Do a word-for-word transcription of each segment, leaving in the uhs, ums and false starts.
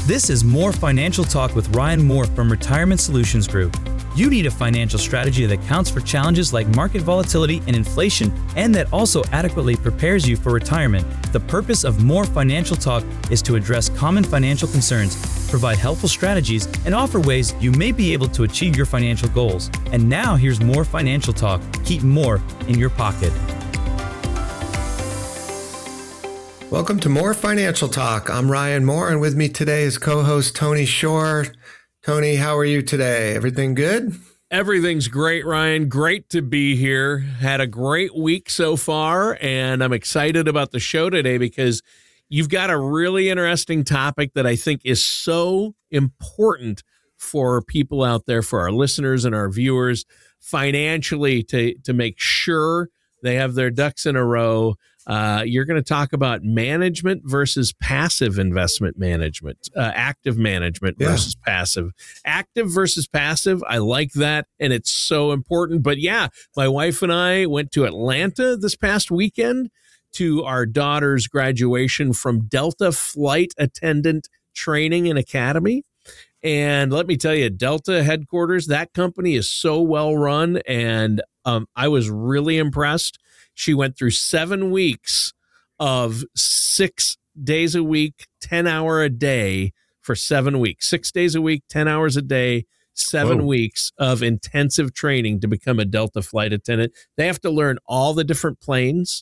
This is More Financial Talk with Ryan Moore from Retirement Solutions Group. You need a financial strategy that accounts for challenges like market volatility and inflation, and that also adequately prepares you for retirement. The purpose of More Financial Talk is to address common financial concerns, provide helpful strategies, and offer ways you may be able to achieve your financial goals. And now here's More Financial Talk. Keep more in your pocket. Welcome to More Financial Talk. I'm Ryan Moore, and with me today is co-host Tony Shore. Tony, how are you today? Everything good? Everything's great, Ryan. Great to be here. Had a great week so far, and I'm excited about the show today because you've got a really interesting topic that I think is so important for people out there, for our listeners and our viewers, financially to, to make sure they have their ducks in a row. Uh, you're going to talk about management versus passive investment management, uh, active management Yeah. versus passive. Active versus passive, I like that, and it's so important. But yeah, my wife and I went to Atlanta this past weekend to our daughter's graduation from Delta Flight Attendant Training and Academy. And let me tell you, Delta headquarters, that company is so well run, and um, I was really impressed. She went through seven weeks of six days a week, ten hour a day for seven weeks, six days a week, ten hours a day, seven Whoa. weeks of intensive training to become a Delta flight attendant. They have to learn all the different planes,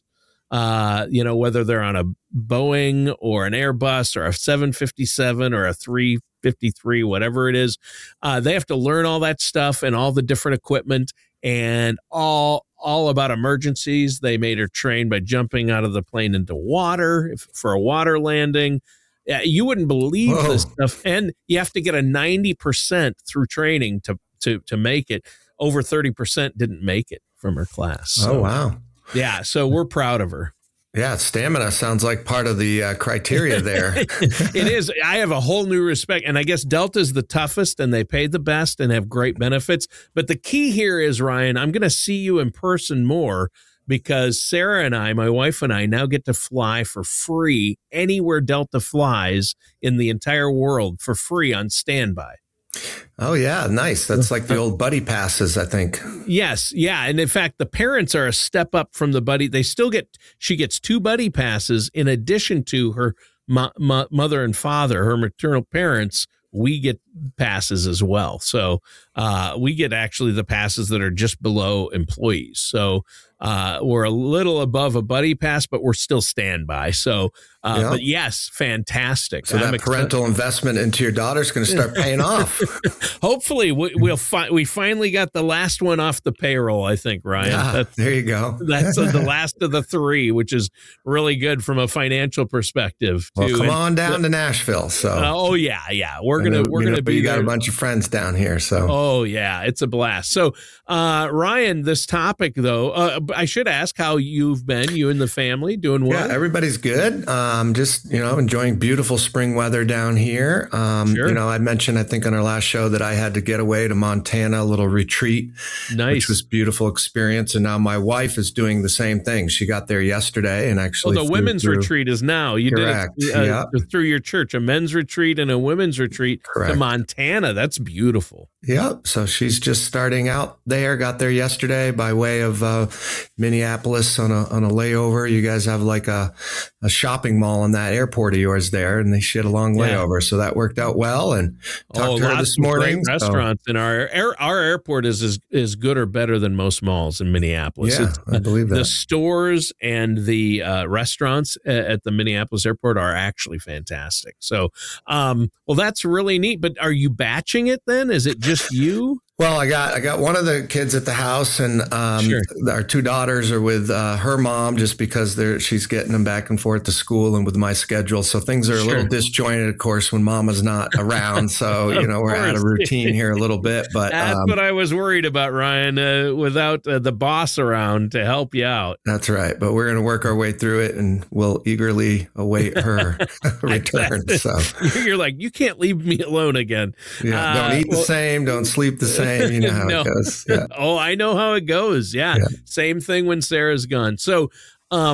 uh, you know, whether they're on a Boeing or an Airbus or a seven fifty-seven or a three fifty-three, whatever it is. Uh, they have to learn all that stuff and all the different equipment and all all about emergencies. They made her train by jumping out of the plane into water if, for a water landing. Yeah, you wouldn't believe Whoa. this stuff. And you have to get a ninety percent through training to to to make it. Over thirty percent didn't make it from her class. So, Oh, wow. yeah, so we're proud of her. Yeah, stamina sounds like part of the uh, criteria there. It is. I have a whole new respect. And I guess Delta's the toughest and they pay the best and have great benefits. But the key here is, Ryan, I'm going to see you in person more because Sarah and I, my wife and I, now get to fly for free anywhere Delta flies in the entire world for free on standby. Oh, yeah, nice. That's like the old buddy passes, I think. Yes. Yeah. And in fact, the parents are a step up from the buddy. They still get, she gets two buddy passes in addition to her mo- mo- mother and father, her maternal parents. We get passes as well. So uh, we get actually the passes that are just below employees. So uh, we're a little above a buddy pass, but we're still standby. So, uh, Yeah. but yes, fantastic. So I'm that excited. parental investment into your daughter's going to start paying off. Hopefully we, we'll fi- we finally got the last one off the payroll, I think, Ryan. Yeah, That's, there you go. that's uh, the last of the three, which is really good from a financial perspective. Well, too. come And- on down to Nashville. So Uh, oh yeah, yeah. We're I gonna know- we're you know, gonna be you got there. a bunch of friends down here. So Oh yeah, it's a blast. So, uh, Ryan, this topic though, uh, I should ask how you've been. You and the family doing well? yeah, everybody's good. Um, just, you know, enjoying beautiful spring weather down here. Um, Sure. You know, I mentioned, I think on our last show that I had to get away to Montana, a little retreat, Nice. which was a beautiful experience. And now my wife is doing the same thing. She got there yesterday and Oh, actually the flew women's through- retreat is now. You Correct, did it uh, yeah. through your church, a men's retreat and a women's retreat to Correct. Montana. That's beautiful. Yep. So she's just starting out there. Got there yesterday by way of uh, Minneapolis on a on a layover. You guys have like a, a shopping mall on that airport of yours there, and they she had a long Yeah. layover, so that worked out well. And talked Oh, to her lots this of morning. great so- restaurants in our air, our airport is as is good or better than most malls in Minneapolis. Yeah, It's, I believe the that. stores and the uh, restaurants a- at the Minneapolis airport are actually fantastic. So, um, well, that's really neat. But are you batching it then? Is it just you? Well, I got I got one of the kids at the house, and um, Sure. our two daughters are with uh, her mom just because they're she's getting them back and forth to school and with my schedule. So things are a Sure. little disjointed, of course, when Mama's not around. So you Of know we're out of course. routine here a little bit, but That's um, what I was worried about, Ryan. Uh, without uh, the boss around to help you out. that's right. But we're going to work our way through it, and we'll eagerly await her return. So You're like, you can't leave me alone again. yeah, don't Uh, eat the well- same, don't sleep the same. You know how No. it goes. Yeah. Oh, I know how it goes. Yeah. Yeah. Same thing when Sarah's gone. So, um,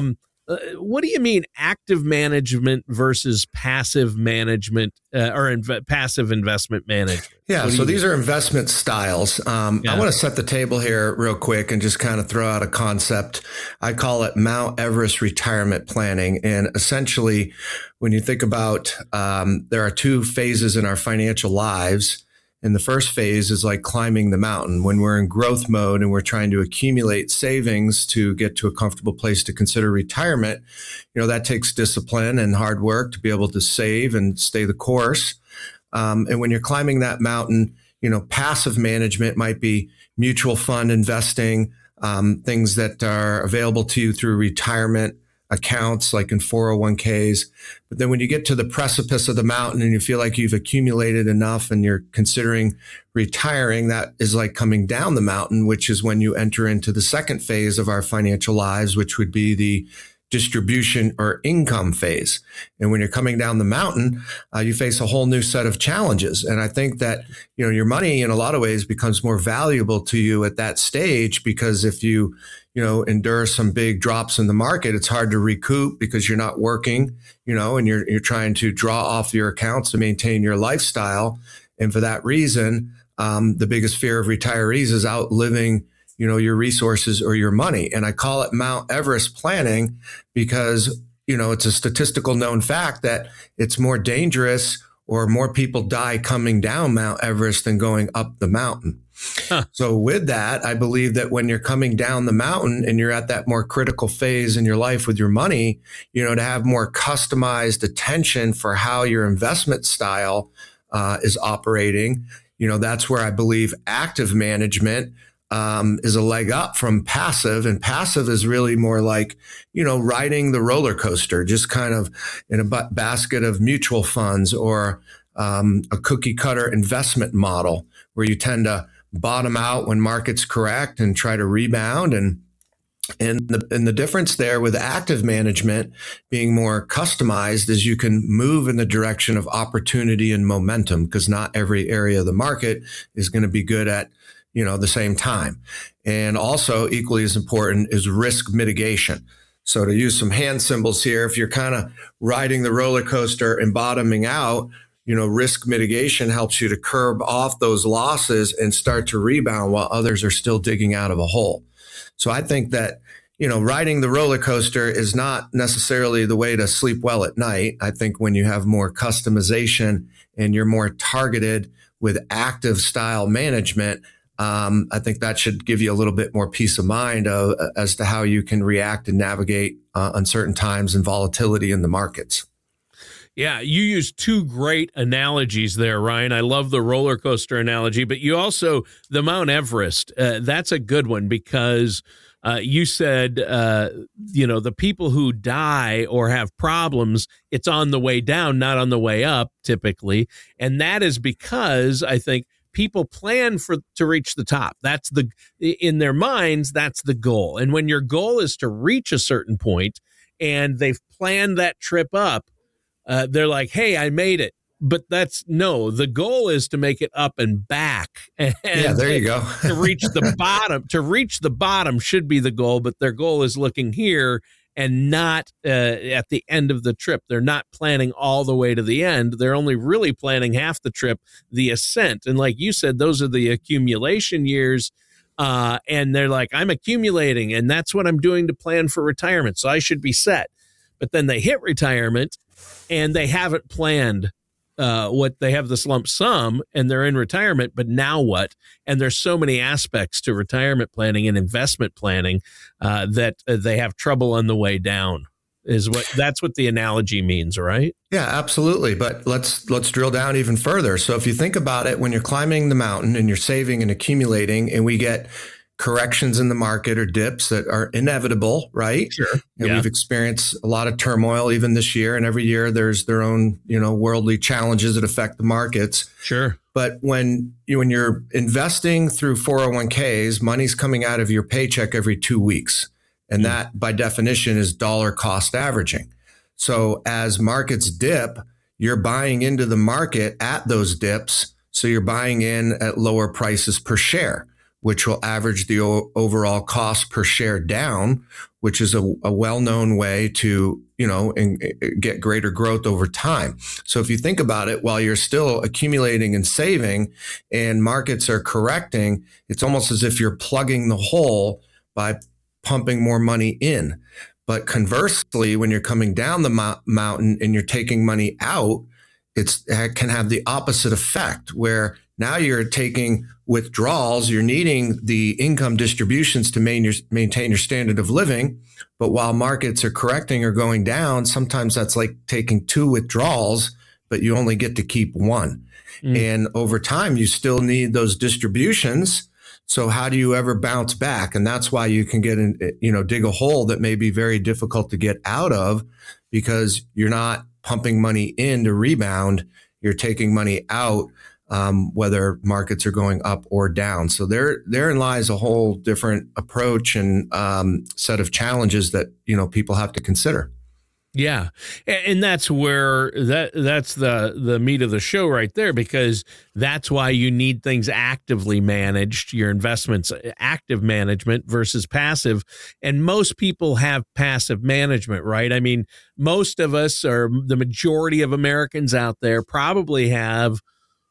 Uh, what do you mean active management versus passive management uh, or inv- passive investment management? Yeah, so these are investment styles. Um, Yeah. I want to set the table here real quick and just kind of throw out a concept. I call it Mount Everest retirement planning. And essentially, when you think about, um, there are two phases in our financial lives. And the first phase is like climbing the mountain when we're in growth mode and we're trying to accumulate savings to get to a comfortable place to consider retirement. You know, that takes discipline and hard work to be able to save and stay the course. Um, and when you're climbing that mountain, you know, passive management might be mutual fund investing, um, things that are available to you through retirement accounts like in four oh one k's. But then when you get to the precipice of the mountain and you feel like you've accumulated enough and you're considering retiring, that is like coming down the mountain, which is when you enter into the second phase of our financial lives, which would be the distribution or income phase. And when you're coming down the mountain, uh, you face a whole new set of challenges. And I think that, you know, your money in a lot of ways becomes more valuable to you at that stage, because if you, you know, endure some big drops in the market, it's hard to recoup because you're not working, you know, and you're, you're trying to draw off your accounts to maintain your lifestyle. And for that reason, um, the biggest fear of retirees is outliving you know, your resources or your money. And I call it Mount Everest planning because, you know, it's a statistical known fact that it's more dangerous or more people die coming down Mount Everest than going up the mountain. Huh. So with that, I believe that when you're coming down the mountain and you're at that more critical phase in your life with your money, you know, to have more customized attention for how your investment style uh, is operating, you know, that's where I believe active management Um, is a leg up from passive. And passive is really more like, you know, riding the roller coaster, just kind of in a b- basket of mutual funds or um, a cookie cutter investment model where you tend to bottom out when markets correct and try to rebound. And and the, and the difference there with active management being more customized is you can move in the direction of opportunity and momentum, because not every area of the market is going to be good at you know, the same time. And also equally as important is risk mitigation. So to use some hand symbols here, if you're kind of riding the roller coaster and bottoming out, you know, risk mitigation helps you to curb off those losses and start to rebound while others are still digging out of a hole. So I think that, you know, riding the roller coaster is not necessarily the way to sleep well at night. I think when you have more customization and you're more targeted with active style management, Um, I think that should give you a little bit more peace of mind uh, as to how you can react and navigate uh, uncertain times and volatility in the markets. Yeah, you use two great analogies there, Ryan. I love the roller coaster analogy, but you also, the Mount Everest, uh, that's a good one because uh, you said, uh, you know, the people who die or have problems, it's on the way down, not on the way up, typically. And that is because I think people plan for to reach the top. That's the, in their minds, that's the goal. And when your goal is to reach a certain point and they've planned that trip up, uh, they're like, hey, I made it. But that's no, the goal is to make it up and back. And yeah, there you go. to reach the bottom, to reach the bottom should be the goal, but their goal is looking here and not uh, at the end of the trip. They're not planning all the way to the end. They're only really planning half the trip, the ascent. And like you said, those are the accumulation years. Uh, and they're like, I'm accumulating, and that's what I'm doing to plan for retirement. So I should be set. But then they hit retirement and they haven't planned uh, what they have this lump sum and they're in retirement, but now what? And there's so many aspects to retirement planning and investment planning uh, that uh, they have trouble on the way down is what that's what the analogy means, right? Yeah, absolutely. But let's let's drill down even further. So if you think about it, when you're climbing the mountain and you're saving and accumulating and we get corrections in the market or dips that are inevitable, right? Sure. And yeah. we've experienced a lot of turmoil even this year, and every year there's their own, you know, worldly challenges that affect the markets. Sure. But when you when you're investing through four oh one k's, money's coming out of your paycheck every two weeks. And mm-hmm. that by definition is dollar cost averaging. So as markets dip, you're buying into the market at those dips. So you're buying in at lower prices per share. which will average the o- overall cost per share down, which is a, a well-known way to, you know, in, in, get greater growth over time. So if you think about it, while you're still accumulating and saving and markets are correcting, it's almost as if you're plugging the hole by pumping more money in. But conversely, when you're coming down the mo- mountain and you're taking money out, it's, it can have the opposite effect, where now you're taking withdrawals, you're needing the income distributions to main your, maintain your standard of living. But while markets are correcting or going down, sometimes that's like taking two withdrawals, but you only get to keep one. Mm. And over time, you still need those distributions. So how do you ever bounce back? And that's why you can get in, you know, dig a hole that may be very difficult to get out of, because you're not pumping money in to rebound. You're taking money out, um, whether markets are going up or down. So there, therein lies a whole different approach and um, set of challenges that, you know, people have to consider. Yeah. And that's where that that's the the meat of the show right there, because that's why you need things actively managed, your investments, active management versus passive. And most people have passive management, right? I mean, most of us, or the majority of Americans out there, probably have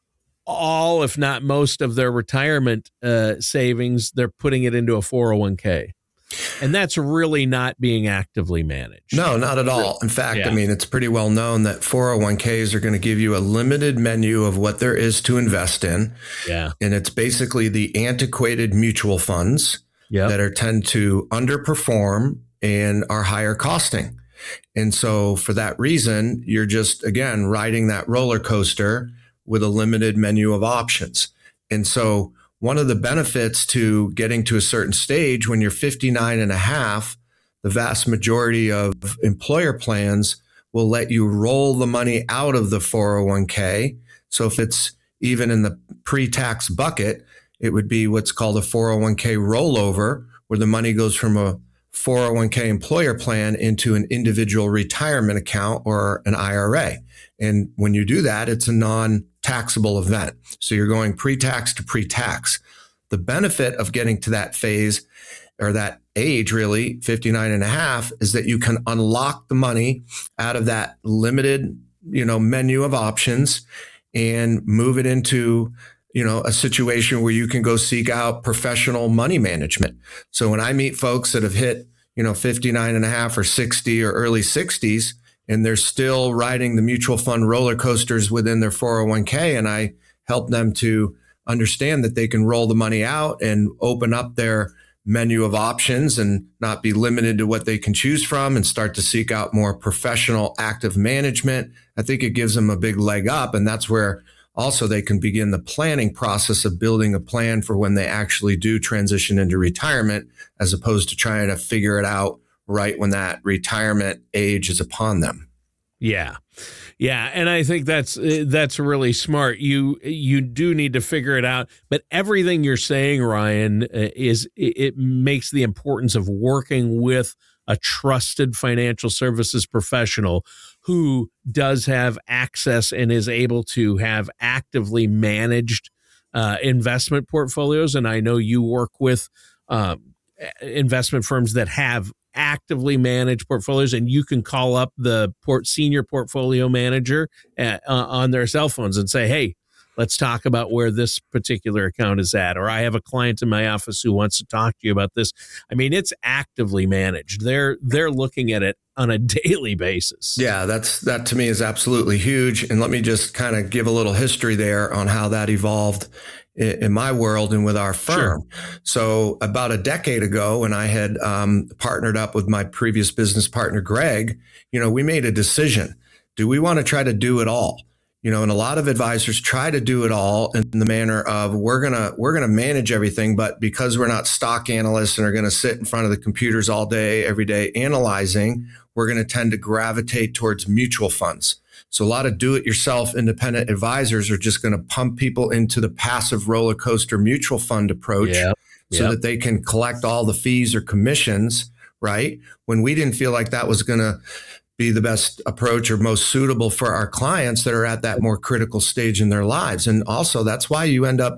all, if not most, of their retirement uh, savings. They're putting it into a four oh one k. And that's really not being actively managed. No, not at all. In fact, yeah. I mean, it's pretty well known that four oh one k's are going to give you a limited menu of what there is to invest in. Yeah. And it's basically the antiquated mutual funds yep. that are tend to underperform and are higher costing. And so for that reason, you're just, again, riding that roller coaster with a limited menu of options. And so one of the benefits to getting to a certain stage when you're fifty-nine and a half, the vast majority of employer plans will let you roll the money out of the four oh one k. So if it's even in the pre-tax bucket, it would be what's called a four oh one k rollover, where the money goes from a four oh one k employer plan into an individual retirement account or an I R A. And when you do that, it's a non-taxable event. So you're going pre-tax to pre-tax. The benefit of getting to that phase, or that age really, fifty-nine and a half, is that you can unlock the money out of that limited, you know, menu of options and move it into, you know, a situation where you can go seek out professional money management. So when I meet folks that have hit, you know, fifty-nine and a half or sixty or early sixties, and they're still riding the mutual fund roller coasters within their four oh one k, and I help them to understand that they can roll the money out and open up their menu of options and not be limited to what they can choose from, and start to seek out more professional active management. I think it gives them a big leg up. And that's where also they can begin the planning process of building a plan for when they actually do transition into retirement, as opposed to trying to figure it out right when that retirement age is upon them. Yeah. Yeah. And I think that's, that's really smart. You, you do need to figure it out, but everything you're saying, Ryan, is it makes the importance of working with a trusted financial services professional who does have access and is able to have actively managed uh, investment portfolios. And I know you work with um, investment firms that have actively managed portfolios, and you can call up the port senior portfolio manager at, uh, on their cell phones and say, hey, let's talk about where this particular account is at. Or I have a client in my office who wants to talk to you about this. I mean, it's actively managed. They're they're looking at it on a daily basis. Yeah, that's that to me is absolutely huge. And let me just kind of give a little history there on how that evolved in my world and with our firm. Sure. So about a decade ago, when I had um, partnered up with my previous business partner, Greg, you know, we made a decision. Do we want to try to do it all? You know, and a lot of advisors try to do it all in the manner of we're going to we're going to manage everything. But because we're not stock analysts and are going to sit in front of the computers all day, every day analyzing, we're going to tend to gravitate towards mutual funds. So a lot of do-it-yourself independent advisors are just going to pump people into the passive roller coaster mutual fund approach yep. so yep. that they can collect all the fees or commissions, right? When we didn't feel like that was going to be the best approach or most suitable for our clients that are at that more critical stage in their lives. And also that's why you end up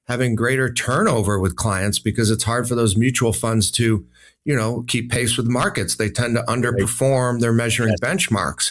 having greater turnover with clients because it's hard for those mutual funds to, you know, keep pace with markets. They tend to underperform their measuring yes. benchmarks.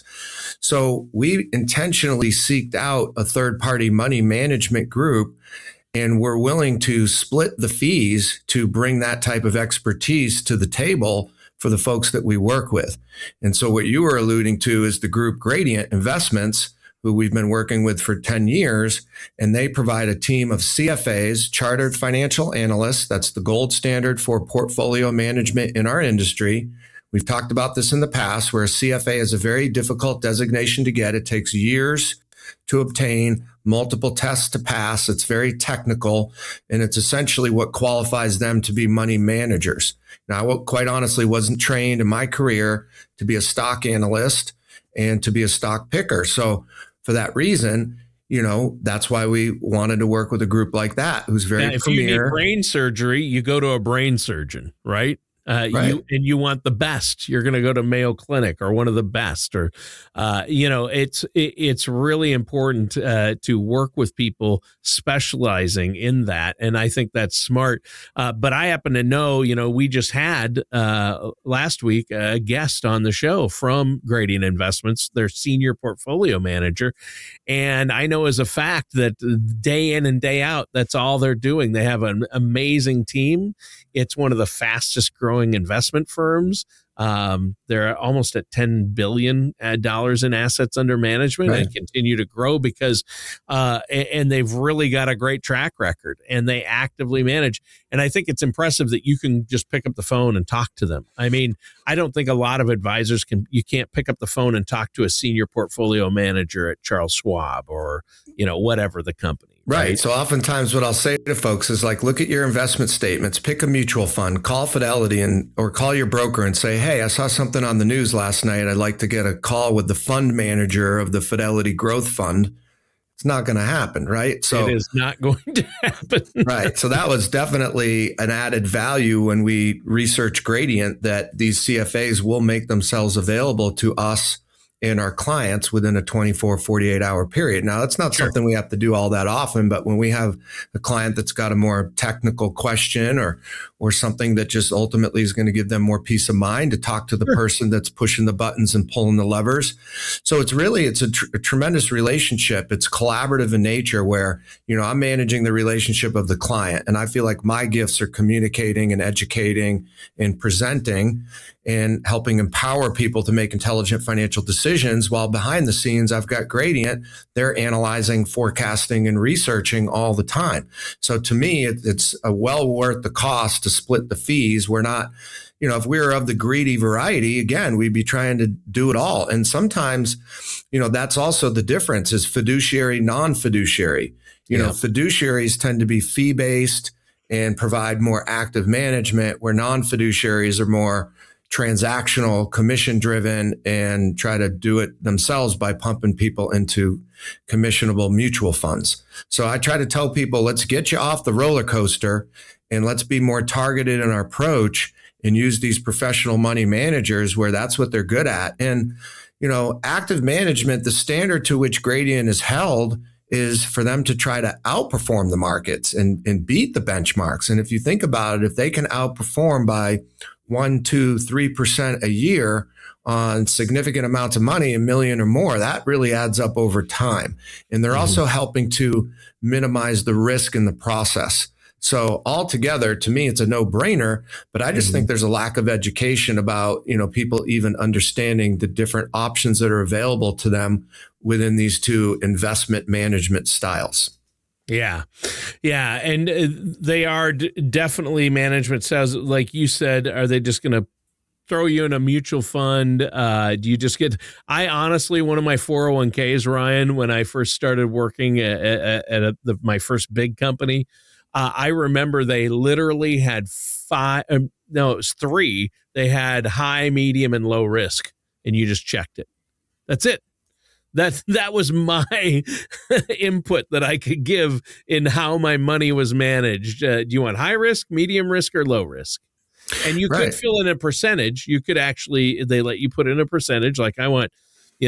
So we intentionally seeked out a third-party money management group, and we're willing to split the fees to bring that type of expertise to the table for the folks that we work with. And so what you were alluding to is the group Gradient Investments, who we've been working with for ten years, and they provide a team of C F As, chartered financial analysts. That's the gold standard for portfolio management in our industry. We've talked about this in the past, where a C F A is a very difficult designation to get. It takes years to obtain, multiple tests to pass. It's very technical, and it's essentially what qualifies them to be money managers. Now, I quite honestly wasn't trained in my career to be a stock analyst and to be a stock picker. So for that reason, you know, that's why we wanted to work with a group like that, who's very now, if premier. If you need brain surgery, you go to a brain surgeon, right? Uh, right. you, and you want the best. You're going to go to Mayo Clinic or one of the best, or uh, you know, it's it, it's really important uh, to work with people specializing in that, and I think that's smart. Uh, but I happen to know, you know, we just had uh, last week a guest on the show from Gradient Investments, their senior portfolio manager, and I know as a fact that day in and day out, that's all they're doing. They have an amazing team. It's one of the fastest growing investment firms. Um, they're almost at ten billion dollars in assets under management right. and continue to grow because, uh, and they've really got a great track record and they actively manage. And I think it's impressive that you can just pick up the phone and talk to them. I mean, I don't think a lot of advisors can, you can't pick up the phone and talk to a senior portfolio manager at Charles Schwab or, you know, whatever the company. Right. Right. So oftentimes what I'll say to folks is like, look at your investment statements, pick a mutual fund, call Fidelity and or call your broker and say, hey, I saw something on the news last night. I'd like to get a call with the fund manager of the Fidelity Growth Fund. It's not going to happen, right? So it is not going to happen. Right. So that was definitely an added value when we researched Gradient, that these C F As will make themselves available to us and our clients within a twenty-four, forty-eight hour period. Now, that's not sure. something we have to do all that often, but when we have a client that's got a more technical question or or something that just ultimately is going to give them more peace of mind to talk to the sure. person that's pushing the buttons and pulling the levers. So it's really, it's a, tr- a tremendous relationship. It's collaborative in nature where, you know, I'm managing the relationship of the client, and I feel like my gifts are communicating and educating and presenting and helping empower people to make intelligent financial decisions, while behind the scenes, I've got Gradient. They're analyzing, forecasting, and researching all the time. So to me, it, it's a well worth the cost to split the fees. We're not, you know, if we were of the greedy variety, again, we'd be trying to do it all. And sometimes, you know, that's also the difference is fiduciary, non-fiduciary. You yeah. know, fiduciaries tend to be fee-based and provide more active management, where non-fiduciaries are more transactional, commission driven, and try to do it themselves by pumping people into commissionable mutual funds. So I try to tell people, let's get you off the roller coaster and let's be more targeted in our approach and use these professional money managers where that's what they're good at. And, you know, active management, the standard to which Gradient is held is for them to try to outperform the markets and, and beat the benchmarks. And if you think about it, if they can outperform by one, two, three percent a year on significant amounts of money, a million or more, that really adds up over time. And they're mm-hmm. also helping to minimize the risk in the process. So altogether, to me, it's a no-brainer, but I just mm-hmm. think there's a lack of education about, you know, people even understanding the different options that are available to them within these two investment management styles. Yeah. Yeah. And uh, they are d- definitely management styles. Like you said, are they just going to throw you in a mutual fund? Uh, do you just get, I honestly, one of my four oh one k's, Ryan, when I first started working at, at, at a, the, my first big company, uh, I remember they literally had five, um, no, it was three. They had high, medium, and low risk, and you just checked it. That's it. That that was my input that I could give in how my money was managed. Uh, do you want high risk, medium risk, or low risk? And you right. could fill in a percentage. You could actually, they let you put in a percentage. Like I want, you know,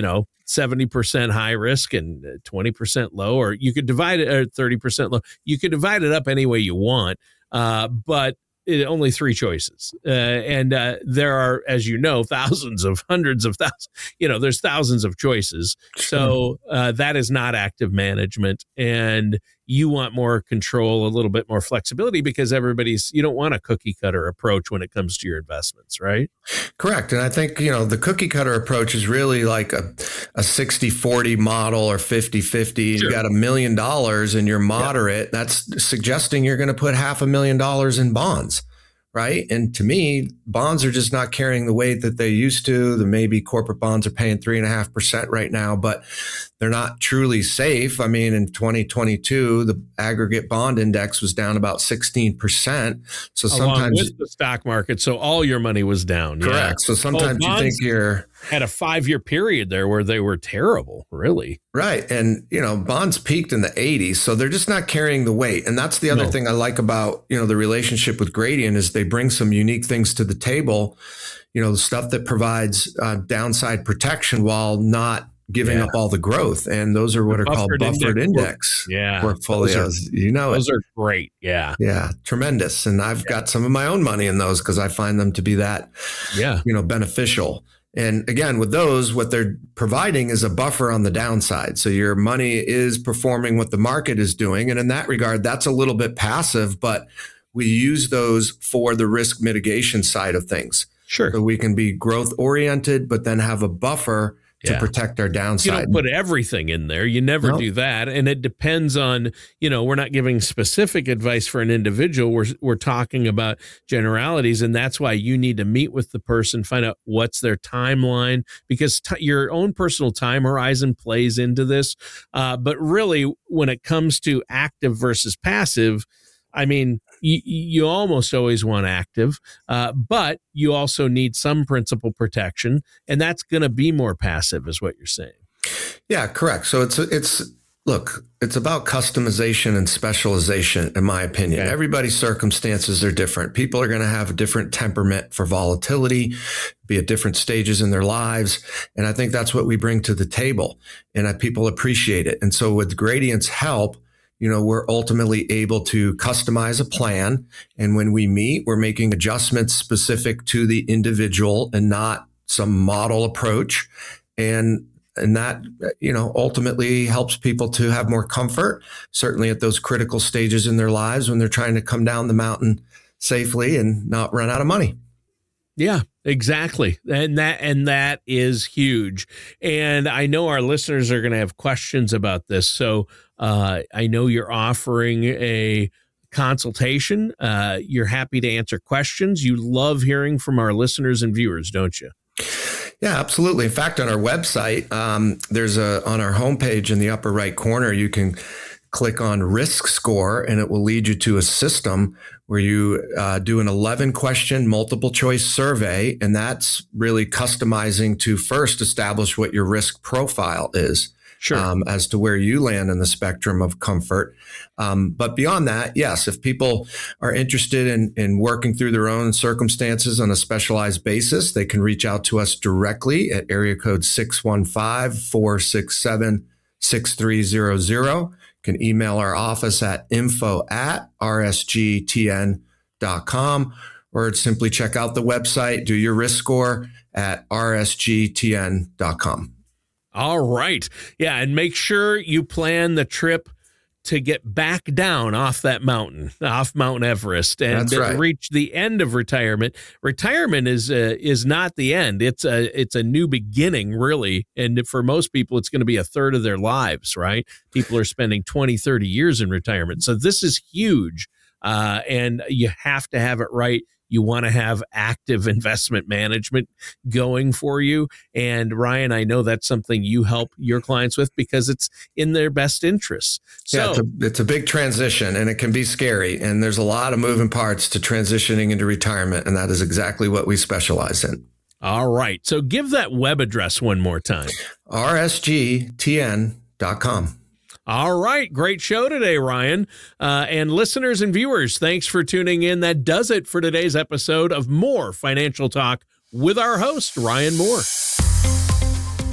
seventy percent high risk and twenty percent low, or you could divide it, or thirty percent low. You could divide it up any way you want, uh, but it, only three choices. Uh, and uh, there are, as you know, thousands of hundreds of thousands, you know, there's thousands of choices. So uh, that is not active management. And you want more control, a little bit more flexibility, because everybody's, you don't want a cookie cutter approach when it comes to your investments, right? Correct. And I think, you know, the cookie cutter approach is really like a, a sixty forty model or fifty fifty. Sure. You got a million dollars and you're moderate. Yeah. That's suggesting you're going to put half a million dollars in bonds. Right. And to me, bonds are just not carrying the weight that they used to. The maybe corporate bonds are paying three and a half percent right now, but they're not truly safe. I mean, in twenty twenty-two, the aggregate bond index was down about sixteen percent. So sometimes along with the stock market, so all your money was down. Correct. Yeah. So sometimes oh, you think you're had a five-year period there where they were terrible, really. Right. And, you know, bonds peaked in the eighties, so they're just not carrying the weight. And that's the other no. thing I like about, you know, the relationship with Gradient is they bring some unique things to the table, you know, the stuff that provides uh, downside protection while not giving yeah. up all the growth. And those are what the are called buffered index, index yeah. portfolios. Are, you know, those it. are great. Yeah. Yeah. Tremendous. And I've yeah. got some of my own money in those because I find them to be that, yeah. you know, beneficial. And again, with those, what they're providing is a buffer on the downside. So your money is performing what the market is doing. And in that regard, that's a little bit passive, but we use those for the risk mitigation side of things. Sure. So we can be growth oriented, but then have a buffer to yeah. protect our downside. You don't put everything in there. You never nope. do that. And it depends on, you know, we're not giving specific advice for an individual. We're we're talking about generalities. And that's why you need to meet with the person, find out what's their timeline, because t- your own personal time horizon plays into this. Uh, but really, when it comes to active versus passive, I mean, you, you almost always want active, uh, but you also need some principal protection, and that's going to be more passive, is what you're saying. Yeah, correct. So it's it's look, it's about customization and specialization, in my opinion. Okay. Everybody's circumstances are different. People are going to have a different temperament for volatility, be at different stages in their lives, and I think that's what we bring to the table, and I, people appreciate it. And so with Gradient's help, you know, we're ultimately able to customize a plan. And when we meet, we're making adjustments specific to the individual and not some model approach. And, and that, you know, ultimately helps people to have more comfort, certainly at those critical stages in their lives when they're trying to come down the mountain safely and not run out of money. Yeah, exactly. And that and that is huge. And I know our listeners are going to have questions about this. So uh, I know you're offering a consultation. Uh, you're happy to answer questions. You love hearing from our listeners and viewers, don't you? Yeah, absolutely. In fact, on our website, um, there's a on our homepage in the upper right corner, you can click on risk score and it will lead you to a system where you uh, do an eleven question multiple choice survey. And that's really customizing to first establish what your risk profile is. Sure. Um, as to where you land in the spectrum of comfort. Um, but beyond that, yes, if people are interested in, in working through their own circumstances on a specialized basis, they can reach out to us directly at area code six one five, four six seven, six three zero zero. You can email our office at info at r s g t n dot com or simply check out the website, do your risk score at r s g t n dot com. All right. Yeah. And make sure you plan the trip to get back down off that mountain, off Mount Everest, and right. reach the end of retirement. Retirement is uh, is not the end. It's a, it's a new beginning, really. And for most people, it's going to be a third of their lives, right? People are spending twenty, thirty years in retirement. So this is huge. Uh, and you have to have it right. You want to have active investment management going for you. And Ryan, I know that's something you help your clients with because it's in their best interests. So, yeah, it's a, it's a big transition and it can be scary. And there's a lot of moving parts to transitioning into retirement. And that is exactly what we specialize in. All right. So give that web address one more time. r s g t n dot com. All right. Great show today, Ryan. Uh, and listeners and viewers, thanks for tuning in. That does it for today's episode of More Financial Talk with our host, Ryan Moore.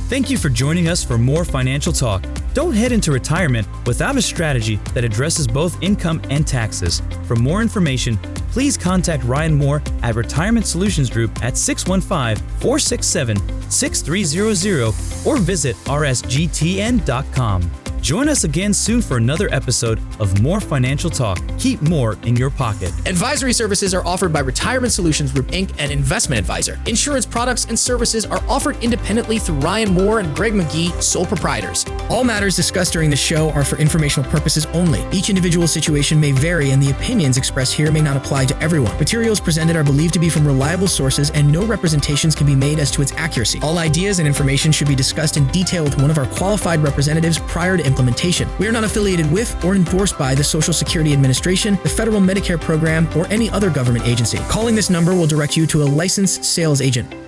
Thank you for joining us for more financial talk. Don't head into retirement without a strategy that addresses both income and taxes. For more information, please contact Ryan Moore at Retirement Solutions Group at six one five, four six seven, six three zero zero or visit r s g t n dot com. Join us again soon for another episode of More Financial Talk. Keep more in your pocket. Advisory services are offered by Retirement Solutions Group, Incorporated and Investment Advisor. Insurance products and services are offered independently through Ryan Moore and Greg McGee, sole proprietors. All matters discussed during the show are for informational purposes only. Each individual situation may vary, and the opinions expressed here may not apply to everyone. Materials presented are believed to be from reliable sources, and no representations can be made as to its accuracy. All ideas and information should be discussed in detail with one of our qualified representatives prior to implementation. We are not affiliated with or endorsed by the Social Security Administration, the Federal Medicare Program, or any other government agency. Calling this number will direct you to a licensed sales agent.